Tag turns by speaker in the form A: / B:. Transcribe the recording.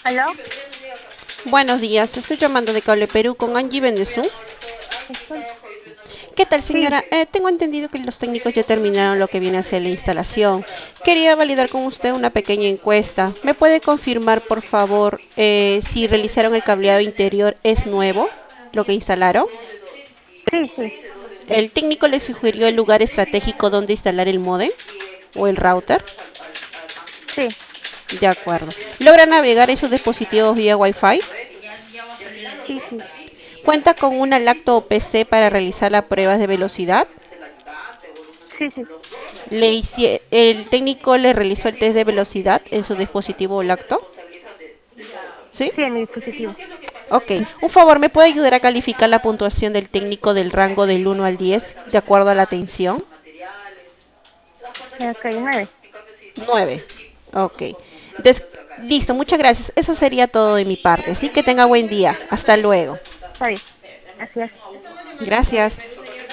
A: ¿Aló?
B: Buenos días, estoy llamando de Cable Perú con Angie Benezú.
A: Estoy-
B: ¿Qué tal,
A: Sí,
B: señora? Tengo entendido que los técnicos ya terminaron lo que viene a ser la instalación. Quería validar con usted una pequeña encuesta. ¿Me puede confirmar, por favor, si realizaron el cableado interior es nuevo, lo que instalaron?
A: sí, sí,
B: ¿El técnico le sugirió el lugar estratégico donde instalar el módem o el router?
A: sí,
B: De acuerdo. ¿Logra navegar en sus dispositivos vía Wi-Fi?
A: sí, sí,
B: ¿Cuenta con una lacto o PC para realizar las pruebas de velocidad?
A: sí, sí,
B: ¿El técnico le realizó el test de velocidad en su dispositivo lacto? ¿Sí?
A: sí, en mi dispositivo.
B: Ok. Un favor, ¿me puede ayudar a calificar la puntuación del técnico del rango del 1 al 10 de acuerdo a la atención?
A: Ok, 9.
B: 9. Ok. Des- Listo, muchas gracias. Eso sería todo de mi parte. Sí, que tenga buen día. Hasta luego.
A: Está bien. Gracias.
B: Gracias.